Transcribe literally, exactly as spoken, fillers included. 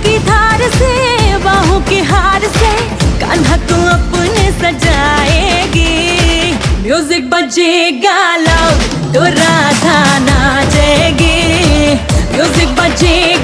की धार से, बाहों के हार से कान्हा को अपने सजाएगी। म्यूजिक बजेगा लाउड तो राधा नाचेगी, म्यूजिक बजेगा